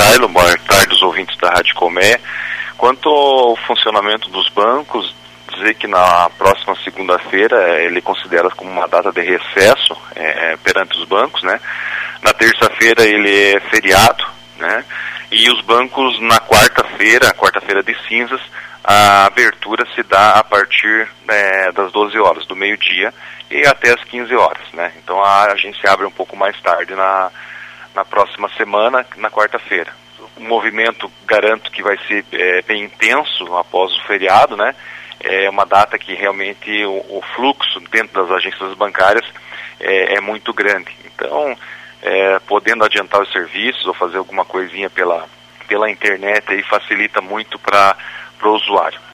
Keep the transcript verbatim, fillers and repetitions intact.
Carlos, boa tarde os ouvintes da Rádio Comé. Quanto ao funcionamento dos bancos, dizer que na próxima segunda-feira ele considera como uma data de recesso é, perante os bancos, né? Na terça-feira ele é feriado, né? E os bancos na quarta-feira, quarta-feira de cinzas, a abertura se dá a partir é, das doze horas, do meio-dia e até as quinze horas, né? Então a agência abre um pouco mais tarde na, na próxima semana, na quarta-feira. O movimento, garanto que vai ser é, bem intenso após o feriado, né? É uma data que realmente o, o fluxo dentro das agências bancárias é, é muito grande. Então, é, podendo adiantar os serviços ou fazer alguma coisinha pela, pela internet, aí facilita muito para o usuário.